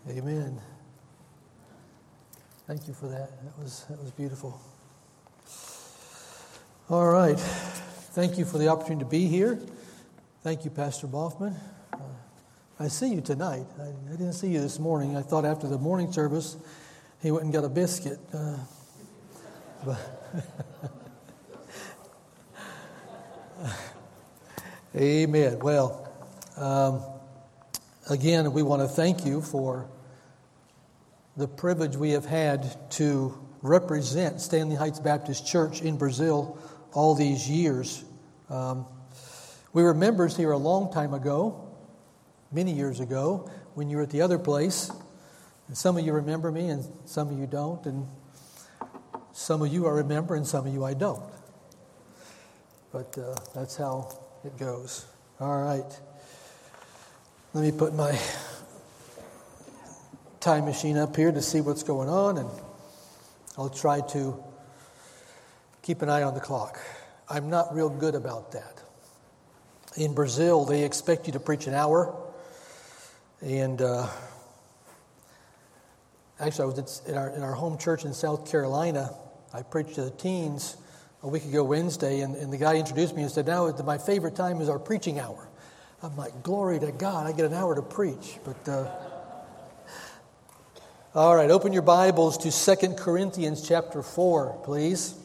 Amen. Thank you for that. That was beautiful. All right. Thank you for the opportunity to be here. Thank you, Pastor Boffman. I see you tonight. I didn't see you this morning. I thought after the morning service, he went and got a biscuit. But Amen. Well, again, we want to thank you for the privilege we have had to represent Stanley Heights Baptist Church in Brazil all these years. We were members here a long time ago, many years ago, when you were at the other place. And some of you remember me and some of you don't. And some of you I remember and some of you I don't. But that's how it goes. All right. Let me put my time machine up here to see what's going on, and I'll try to keep an eye on the clock. I'm not real good about that. In Brazil, they expect you to preach an hour, and actually, I was in our home church in South Carolina. I preached to the teens a week ago Wednesday, and the guy introduced me and said, "Now, my favorite time is our preaching hour." I'm like, "Glory to God, I get an hour to preach." But all right, open your Bibles to 2 Corinthians chapter 4, please.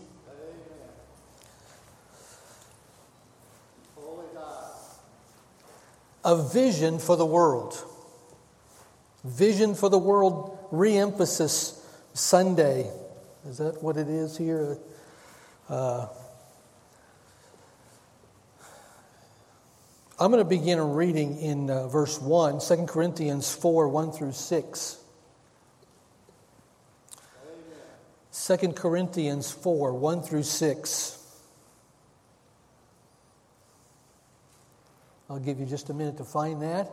A vision for the world. Vision for the world, re-emphasis Sunday. Is that what it is here? I'm going to begin reading in verse 1, 2 Corinthians 4, 1 through 6. 2 Corinthians 4, 1 through 6. I'll give you just a minute to find that.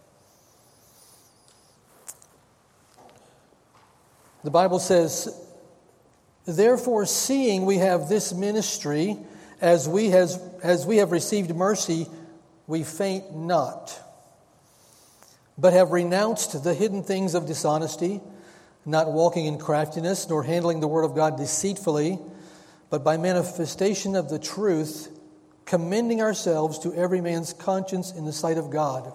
The Bible says, "Therefore, seeing we have this ministry, as we have received mercy, we faint not, but have renounced the hidden things of dishonesty, not walking in craftiness, nor handling the word of God deceitfully, but by manifestation of the truth, commending ourselves to every man's conscience in the sight of God.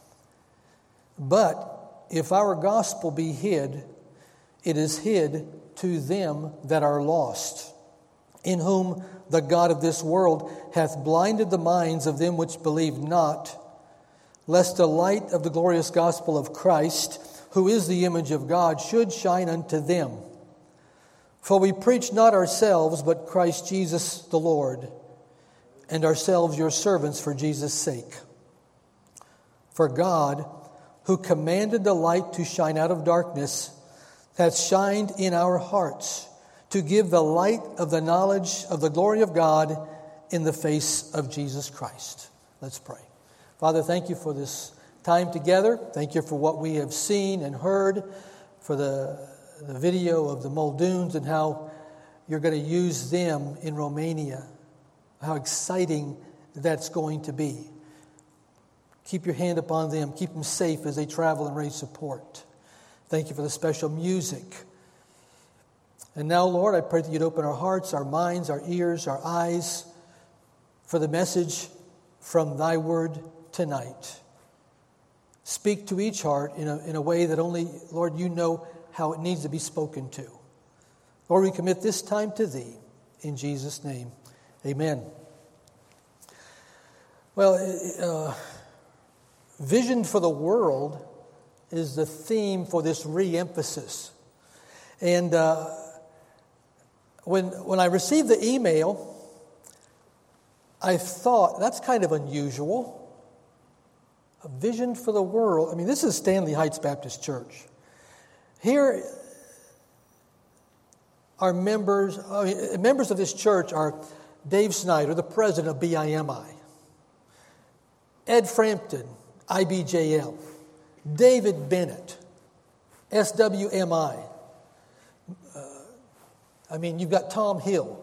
But if our gospel be hid, it is hid to them that are lost, in whom the God of this world hath blinded the minds of them which believe not, lest the light of the glorious gospel of Christ, who is the image of God, should shine unto them. For we preach not ourselves, but Christ Jesus the Lord, and ourselves your servants for Jesus' sake. For God, who commanded the light to shine out of darkness, hath shined in our hearts to give the light of the knowledge of the glory of God in the face of Jesus Christ." Let's pray. Father, thank you for this time together. Thank you for what we have seen and heard, for the video of the Muldoons and how you're going to use them in Romania. How exciting that's going to be. Keep your hand upon them. Keep them safe as they travel and raise support. Thank you for the special music. And now, Lord, I pray that you'd open our hearts, our minds, our ears, our eyes for the message from thy word tonight. Speak to each heart in a way that only, Lord, you know how it needs to be spoken to. Lord, we commit this time to thee. In Jesus' name, amen. Well, vision for the world is the theme for this re-emphasis. And when I received the email, I thought, that's kind of unusual. A vision for the world. I mean, this is Stanley Heights Baptist Church. Here are members of this church are Dave Snyder, the president of BIMI, Ed Frampton, IBJL, David Bennett, SWMI. You've got Tom Hill,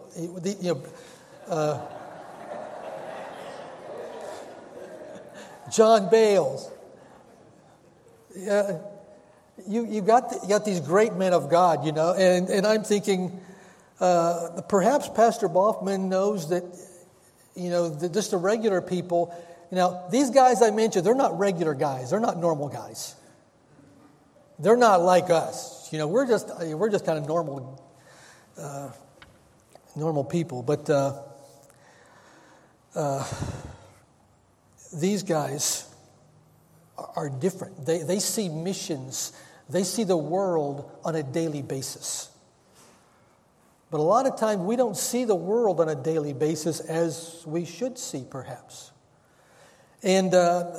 John Bales. you got these great men of God, and I'm thinking perhaps Pastor Boffman knows that, just the regular people, these guys I mentioned, they're not regular guys. They're not normal guys. They're not like us. We're just kind of normal people. But these guys are different. They see missions. They see the world on a daily basis. But a lot of times we don't see the world on a daily basis as we should see, perhaps. And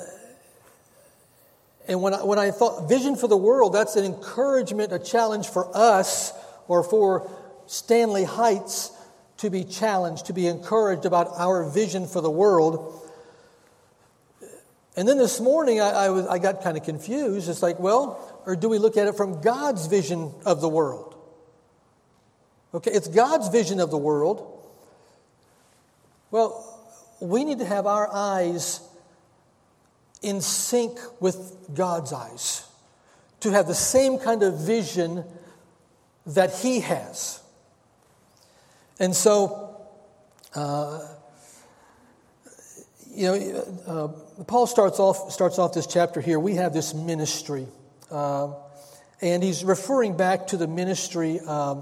when I thought vision for the world, that's an encouragement, a challenge for us, or for Stanley Heights to be challenged, to be encouraged about our vision for the world. And then this morning I got kind of confused. It's like, or do we look at it from God's vision of the world? Okay, it's God's vision of the world. Well, we need to have our eyes in sync with God's eyes, to have the same kind of vision that He has. And so, Paul starts off this chapter here. We have this ministry, and he's referring back to the ministry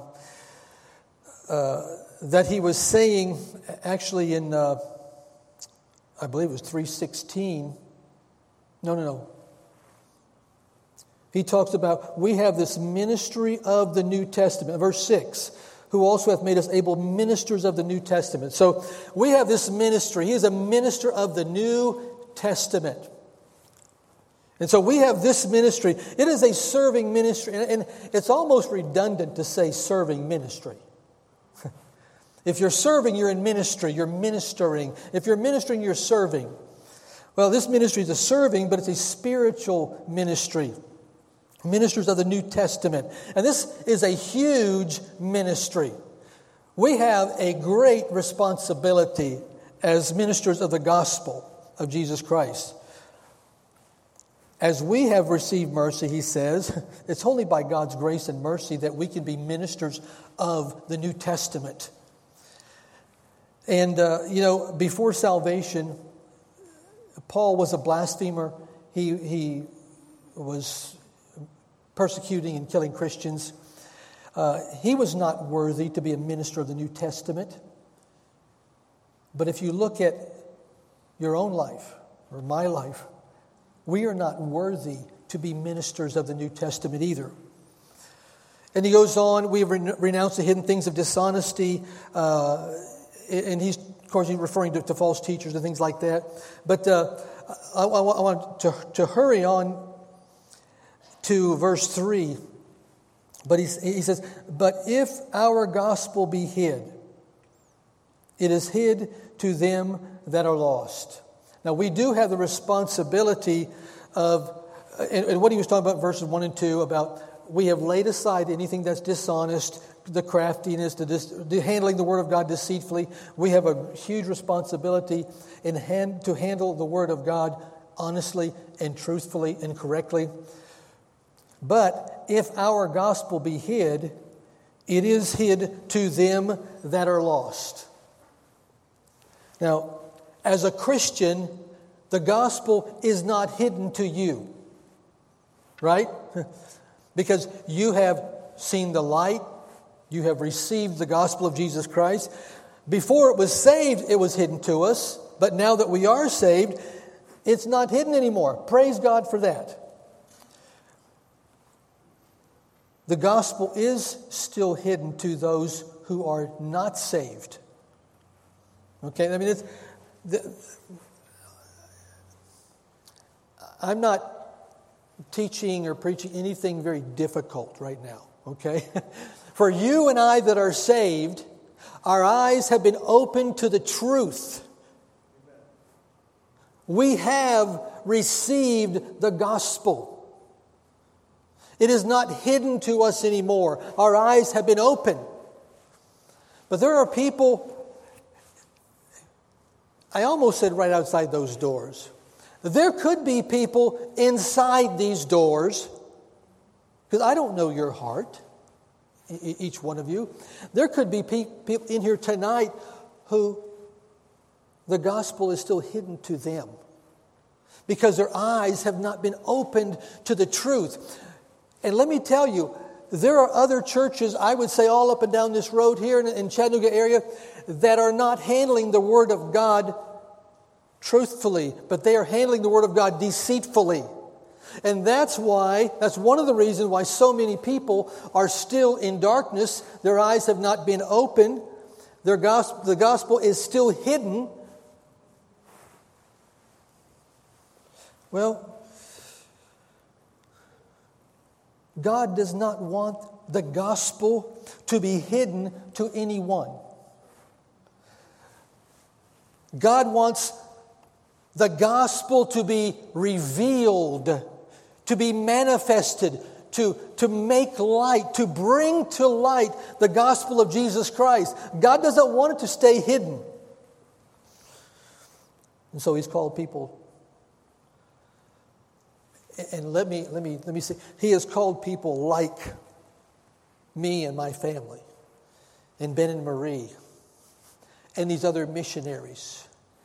that he was saying actually in, I believe it was 3:16. No. He talks about, we have this ministry of the New Testament. Verse 6, who also hath made us able ministers of the New Testament. So we have this ministry. He is a minister of the New Testament. And so we have this ministry. It is a serving ministry. And it's almost redundant to say serving ministry. If you're serving, you're in ministry. You're ministering. If you're ministering, you're serving. Well, this ministry is a serving, but it's a spiritual ministry. Ministers of the New Testament. And this is a huge ministry. We have a great responsibility as ministers of the gospel of Jesus Christ. As we have received mercy, he says, it's only by God's grace and mercy that we can be ministers of the New Testament. And, before salvation, Paul was a blasphemer. He was persecuting and killing Christians. He was not worthy to be a minister of the New Testament. But if you look at your own life or my life, we are not worthy to be ministers of the New Testament either. And he goes on, we have renounced the hidden things of dishonesty. And he's referring to false teachers and things like that. But I want to hurry on to verse 3. But he says, but if our gospel be hid, it is hid to them that are lost. Now we do have the responsibility of, and what he was talking about, verses 1 and 2, about we have laid aside anything that's dishonest, the craftiness, the handling the Word of God deceitfully. We have a huge responsibility to handle the Word of God honestly and truthfully and correctly. But if our gospel be hid, it is hid to them that are lost. Now, as a Christian, the gospel is not hidden to you, right? Because you have seen the light, you have received the gospel of Jesus Christ. Before it was saved, it was hidden to us. But now that we are saved, it's not hidden anymore. Praise God for that. The gospel is still hidden to those who are not saved. Okay, I mean, I'm not teaching or preaching anything very difficult right now, okay? For you and I that are saved, our eyes have been opened to the truth. We have received the gospel. It is not hidden to us anymore. Our eyes have been opened. But there are people, I almost said right outside those doors. There could be people inside these doors Because I don't know your heart, each one of you. There could be people in here tonight who the gospel is still hidden to them because their eyes have not been opened to the truth. And let me tell you, there are other churches, I would say all up and down this road here in Chattanooga area, that are not handling the Word of God truthfully, but they are handling the Word of God deceitfully. And that's one of the reasons why so many people are still in darkness. Their eyes have not been opened. The gospel is still hidden. Well, God does not want the gospel to be hidden to anyone. God wants the gospel to be revealed, to be manifested, to make light, to bring to light the gospel of Jesus Christ. God doesn't want it to stay hidden. And so He's called people. And let me say, He has called people like me and my family, and Ben and Marie, and these other missionaries.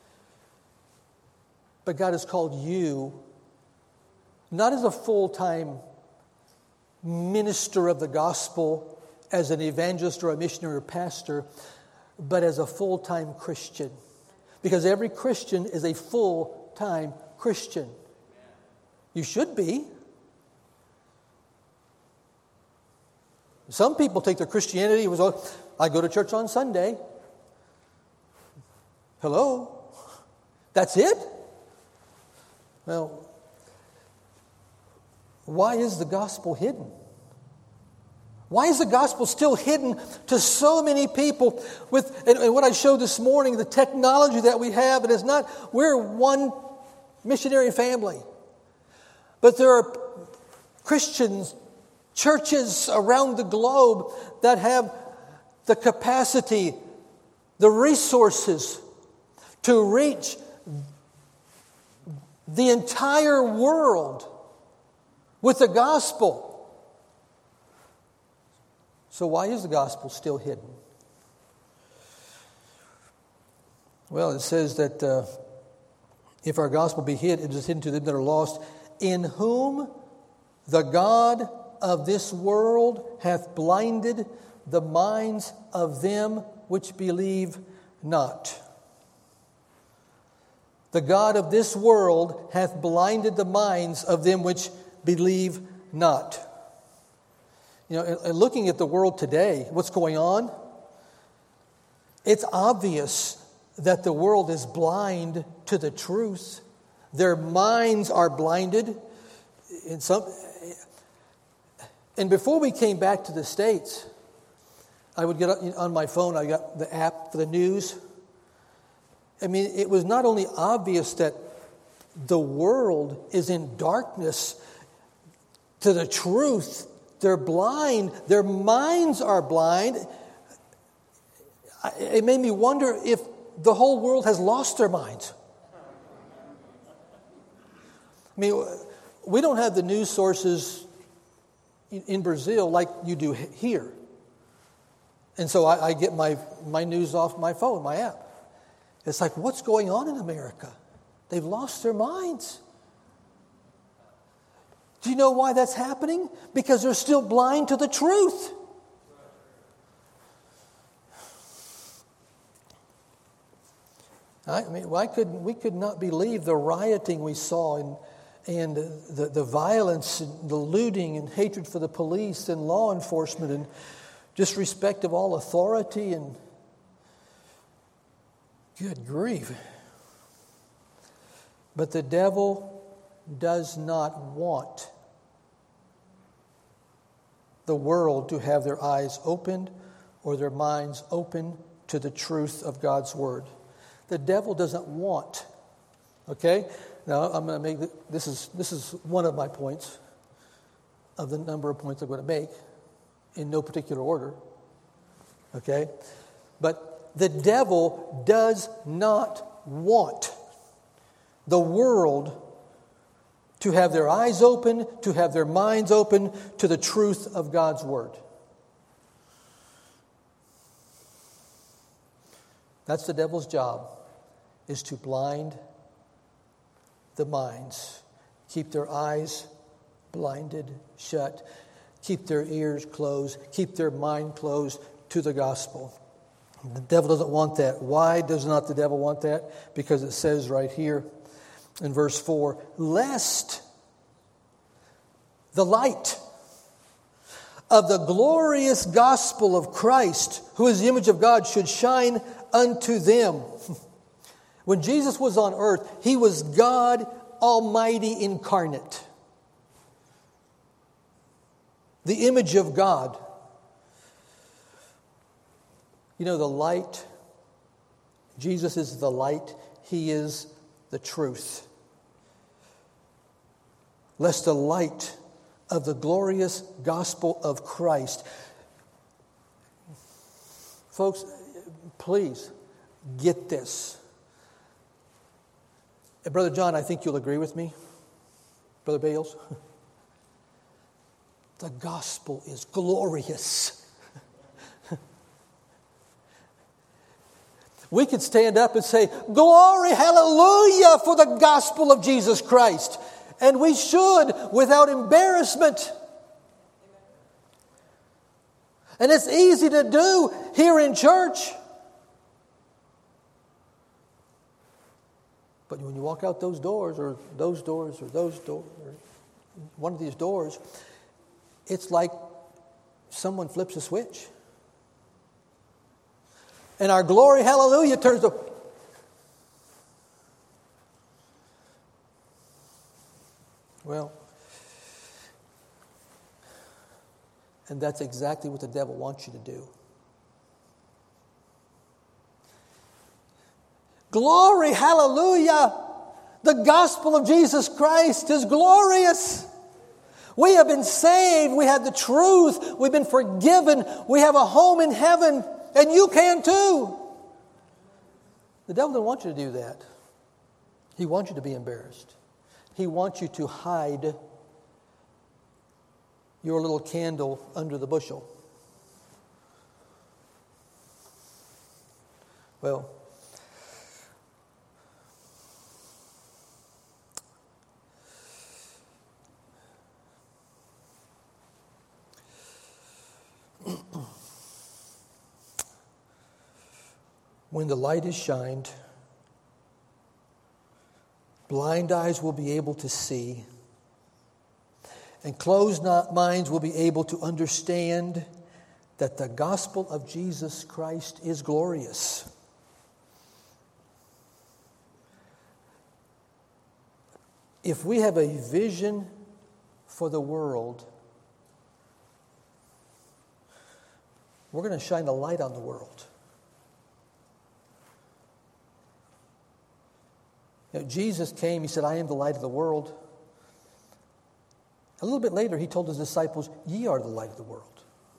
But God has called you not as a full-time minister of the gospel, as an evangelist or a missionary or pastor, but as a full-time Christian. Because every Christian is a full-time Christian. You should be. Some people take their Christianity as, I go to church on Sunday. Hello? That's it? Well, why is the gospel hidden? Why is the gospel still hidden to so many people? And what I showed this morning, the technology that we have, it is not, we're one missionary family. But there are Christians, churches around the globe that have the capacity, the resources to reach the entire world with the gospel. So why is the gospel still hidden? Well, it says that if our gospel be hid, it is hidden to them that are lost, in whom the God of this world hath blinded the minds of them which believe not. The God of this world hath blinded the minds of them which believe not. You know, and looking at the world today, what's going on? It's obvious that the world is blind to the truth. Their minds are blinded. And before we came back to the States, I would get on my phone, I got the app for the news. I mean, it was not only obvious that the world is in darkness to the truth, they're blind, their minds are blind. It made me wonder if the whole world has lost their minds. I mean, we don't have the news sources in Brazil like you do here. And so I get my news off my phone, my app. It's like, what's going on in America? They've lost their minds. Do you know why that's happening? Because they're still blind to the truth. I mean, we could not believe the rioting we saw and the violence and the looting and hatred for the police and law enforcement and disrespect of all authority and good grief. But the devil does not want the world to have their eyes opened or their minds open to the truth of God's Word. The devil doesn't want. Okay? Now, I'm going to make this is one of my points of the number of points I'm going to make in no particular order. Okay? But the devil does not want the world to have their eyes open, to have their minds open to the truth of God's Word. That's the devil's job, is to blind the minds, keep their eyes blinded shut, keep their ears closed, keep their mind closed to the gospel. The devil doesn't want that. Why does not the devil want that? Because it says right here in verse 4, lest the light of the glorious gospel of Christ, who is the image of God, should shine unto them. When Jesus was on earth, He was God Almighty incarnate. The image of God. You know, the light, Jesus is the light. He is the truth. Lest the light of the glorious gospel of Christ. Folks, please get this. And Brother John, I think you'll agree with me. Brother Bales. The gospel is glorious. We could stand up and say, glory, hallelujah, for the gospel of Jesus Christ. And we should, without embarrassment. And it's easy to do here in church. But when you walk out those doors, or those doors, or those doors, or one of these doors, it's like someone flips a switch. And our glory, hallelujah, turns to... Well, and that's exactly what the devil wants you to do. Glory, hallelujah! The gospel of Jesus Christ is glorious. We have been saved. We have the truth. We've been forgiven. We have a home in heaven. And you can too. The devil doesn't want you to do that. He wants you to be embarrassed. He wants you to hide your little candle under the bushel. Well, when the light is shined, blind eyes will be able to see, and closed minds will be able to understand that the gospel of Jesus Christ is glorious. If we have a vision for the world, we're going to shine a light on the world. You know, Jesus came, He said, I am the light of the world. A little bit later, He told His disciples, ye are the light of the world.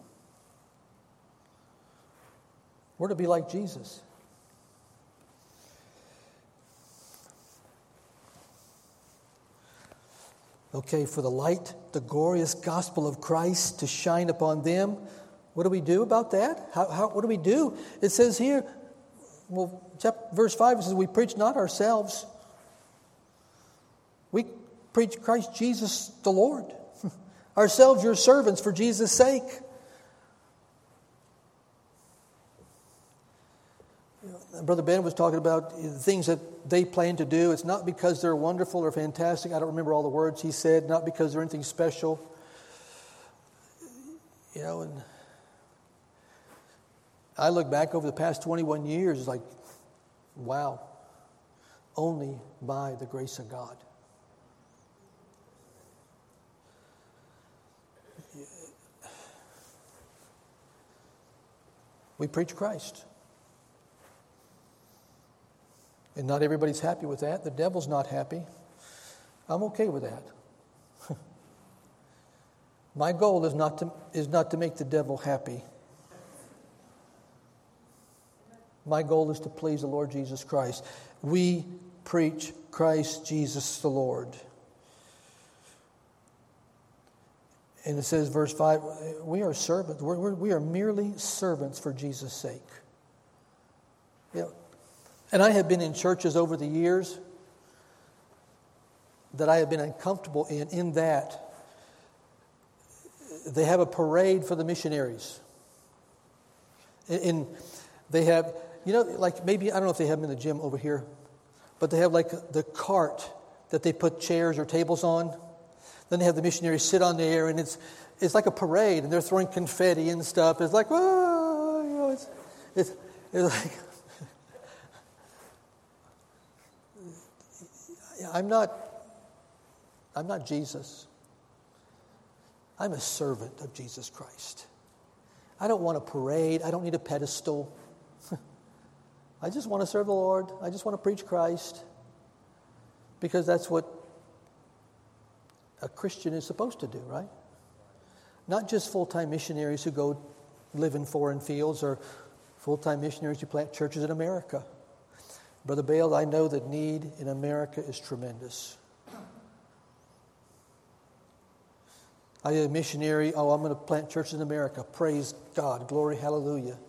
We're to be like Jesus. Okay, for the light, the glorious gospel of Christ to shine upon them. What do we do about that? What do we do? It says here, well, verse 5, it says, we preach not ourselves. We preach Christ Jesus the Lord. Ourselves your servants for Jesus' sake. Brother Ben was talking about the things that they plan to do. It's not because they're wonderful or fantastic. I don't remember all the words he said. Not because they're anything special. You know, and I look back over the past 21 years, it's like, wow, only by the grace of God. We preach Christ. And not everybody's happy with that. The devil's not happy. I'm okay with that. My goal is not to make the devil happy. My goal is to please the Lord Jesus Christ. We preach Christ Jesus the Lord. And it says, verse 5, we are servants. We are merely servants for Jesus' sake. You know, and I have been in churches over the years that I have been uncomfortable in that they have a parade for the missionaries. And they have, you know, like maybe, I don't know if they have them in the gym over here, but they have like the cart that they put chairs or tables on. Then they have the missionaries sit on there, and it's like a parade, and they're throwing confetti and stuff. It's like, whoa, you know, it's like, I'm not Jesus. I'm a servant of Jesus Christ. I don't want a parade. I don't need a pedestal. I just want to serve the Lord. I just want to preach Christ. Because that's what a Christian is supposed to do, right? Not just full-time missionaries who go live in foreign fields or full-time missionaries who plant churches in America. Brother Bale, I know the need in America is tremendous. I am a missionary. Oh, I'm going to plant churches in America. Praise God. Glory, hallelujah.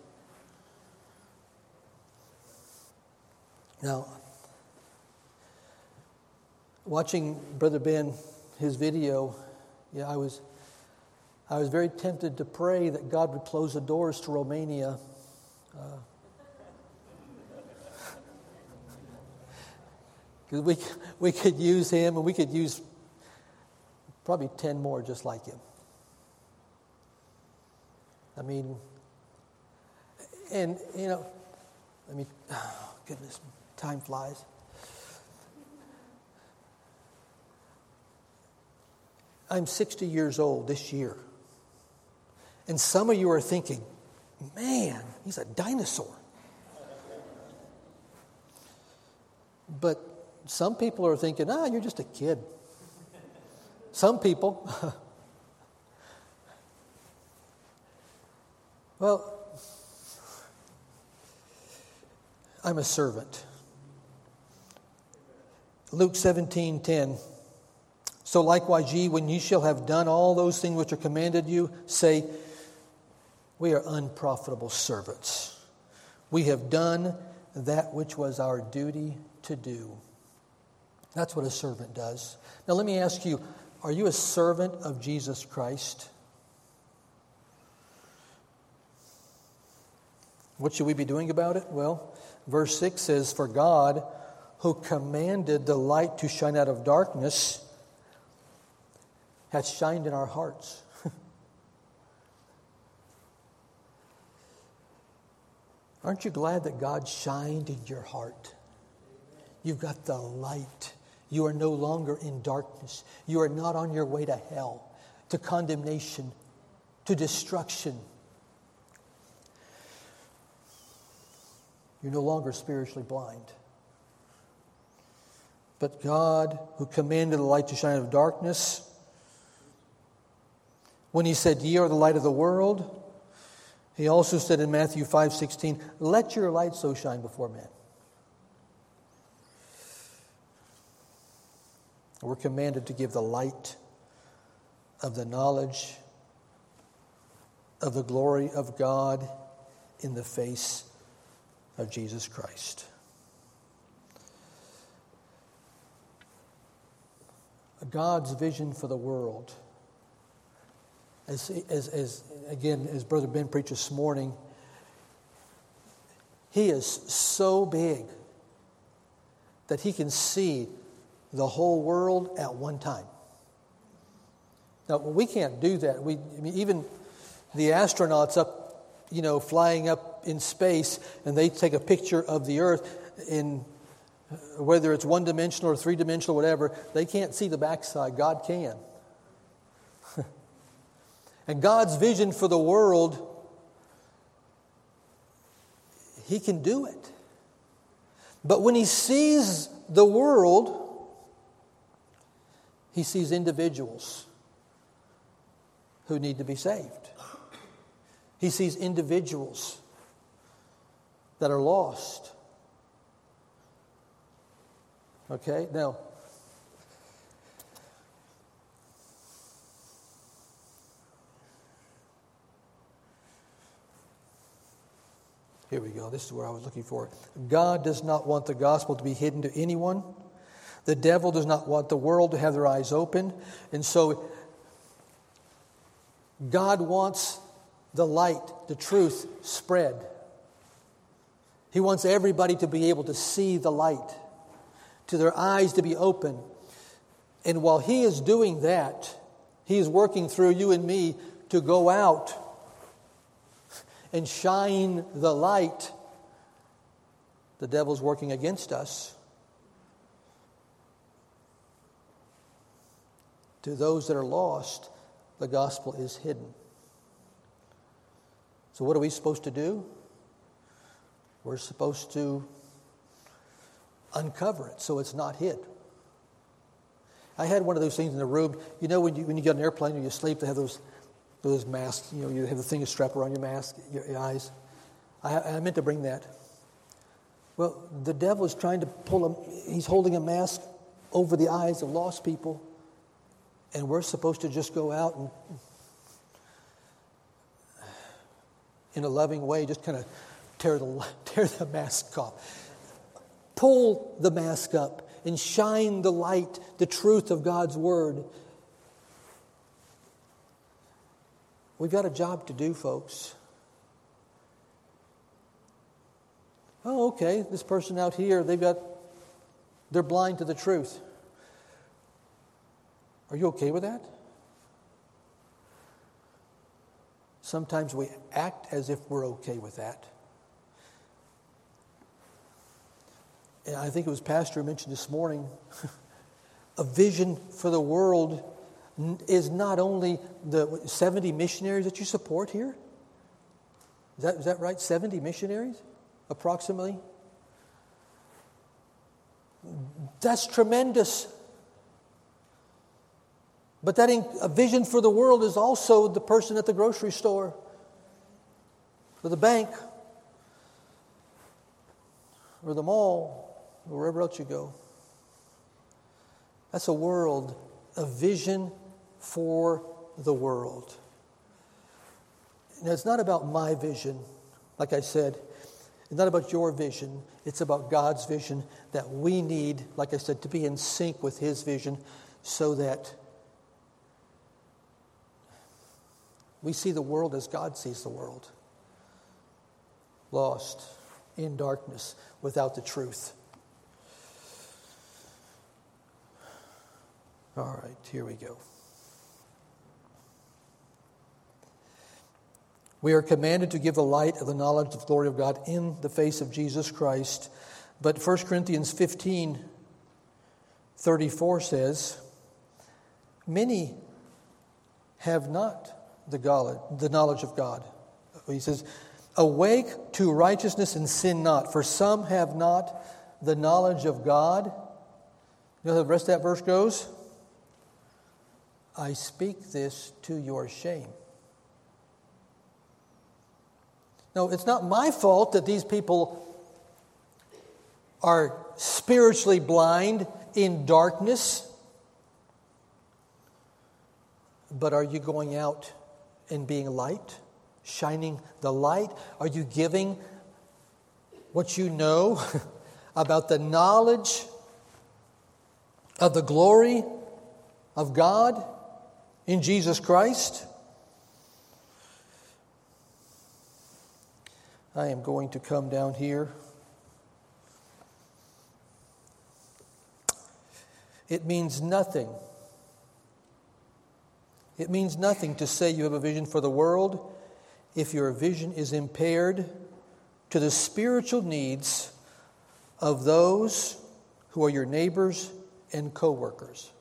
Now, watching Brother Ben, his video, I was very tempted to pray that God would close the doors to Romania. Because we could use him, and we could use probably 10 more just like him. I mean, and, you know, oh, goodness, time flies. I'm 60 years old this year. And some of you are thinking, man, he's a dinosaur. But some people are thinking, you're just a kid. Some people. Well, I'm a servant. Luke 17:10. So likewise ye, when ye shall have done all those things which are commanded you, say, we are unprofitable servants. We have done that which was our duty to do. That's what a servant does. Now let me ask you, are you a servant of Jesus Christ? What should we be doing about it? Well, verse 6 says, for God, who commanded the light to shine out of darkness, hath shined in our hearts. Aren't you glad that God shined in your heart? You've got the light. You are no longer in darkness. You are not on your way to hell, to condemnation, to destruction. You're no longer spiritually blind. But God, who commanded the light to shine out of darkness, when he said, ye are the light of the world, he also said in Matthew 5:16, let your light so shine before men. We're commanded to give the light of the knowledge of the glory of God in the face of Jesus Christ. God's vision for the world, as Brother Ben preached this morning, he is so big that he can see the whole world at one time. Now, we can't do that. Even the astronauts up, flying up in space, and they take a picture of the Earth in whether it's one-dimensional or three-dimensional, whatever, they can't see the backside. God can. And God's vision for the world, he can do it. But when he sees the world, he sees individuals who need to be saved. He sees individuals that are lost. Okay, now, Here we go. This is where I was looking for. God does not want the gospel to be hidden to anyone. The devil does not want the world to have their eyes open. And so God wants the light, the truth spread. He wants everybody to be able to see the light, to their eyes to be open. And while He is doing that, He is working through you and me to go out and shine the light. The devil's working against us. To those that are lost, the gospel is hidden. So what are we supposed to do? We're supposed to uncover it so it's not hid. I had one of those things in the room. You know, when you get on an airplane or you sleep, they have those masks. You know, you have the thing strapped around your mask, your eyes. I meant to bring that. Well, the devil is trying to he's holding a mask over the eyes of lost people. And we're supposed to just go out and, in a loving way, just kind of tear the mask off. Pull the mask up and shine the light, the truth of God's Word. We've got a job to do, folks. Oh, okay, this person out here, they're blind to the truth. Are you okay with that? Sometimes we act as if we're okay with that. And I think it was Pastor who mentioned this morning, a vision for the world is not only the 70 missionaries that you support here. Is that right? 70 missionaries, approximately? That's tremendous. But a vision for the world is also the person at the grocery store, or the bank, or the mall, or wherever else you go. That's a vision for the world. Now, it's not about my vision, like I said. It's not about your vision. It's about God's vision that we need, like I said, to be in sync with His vision so that we see the world as God sees the world. Lost in darkness without the truth. All right, here we go. We are commanded to give the light of the knowledge of the glory of God in the face of Jesus Christ. But 1 Corinthians 15:34 says, many have not the knowledge of God. He says, awake to righteousness and sin not, for some have not the knowledge of God. You know how the rest of that verse goes? I speak this to your shame. No, it's not my fault that these people are spiritually blind in darkness. But are you going out and being light, shining the light? Are you giving what you know about the knowledge of the glory of God in Jesus Christ? I am going to come down here. It means nothing. It means nothing to say you have a vision for the world if your vision is impaired to the spiritual needs of those who are your neighbors and co-workers.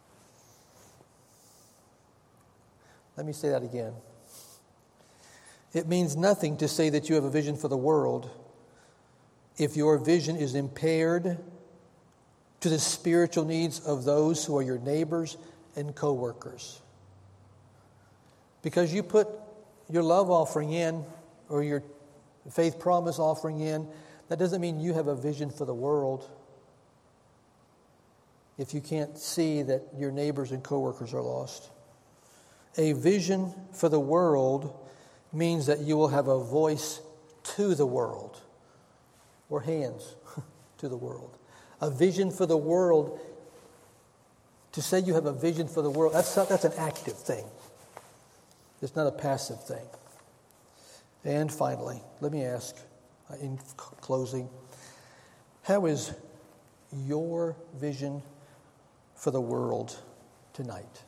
Let me say that again. It means nothing to say that you have a vision for the world if your vision is impaired to the spiritual needs of those who are your neighbors and co-workers. Because you put your love offering in or your faith promise offering in, that doesn't mean you have a vision for the world if you can't see that your neighbors and co-workers are lost. A vision for the world means that you will have a voice to the world. Or hands to the world. A vision for the world. To say you have a vision for the world, that's an active thing. It's not a passive thing. And finally, let me ask, in closing, how is your vision for the world tonight?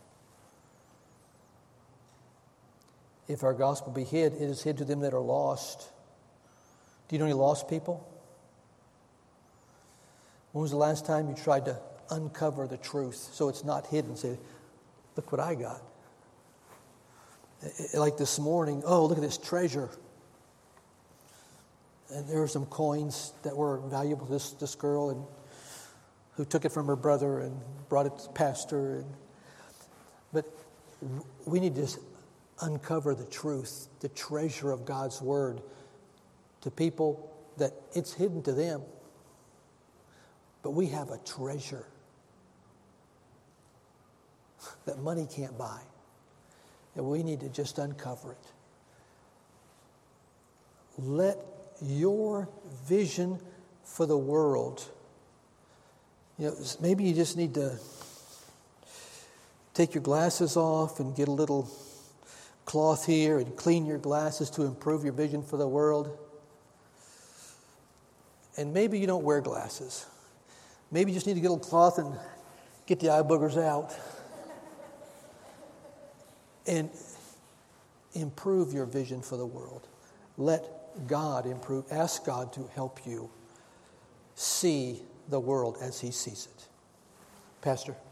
If our gospel be hid, it is hid to them that are lost. Do you know any lost people? When was the last time you tried to uncover the truth so it's not hidden? Say, look what I got. Like this morning, oh, look at this treasure. And there were some coins that were valuable to this girl, and who took it from her brother and brought it to the pastor. But we need to uncover the truth, the treasure of God's word, to people that it's hidden to them. But we have a treasure that money can't buy. And we need to just uncover it. Let your vision for the world, maybe you just need to take your glasses off and get a little cloth here and clean your glasses to improve your vision for the world. And maybe you don't wear glasses. Maybe you just need to get a little cloth and get the eye boogers out. And improve your vision for the world. Let God improve. Ask God to help you see the world as He sees it. Pastor.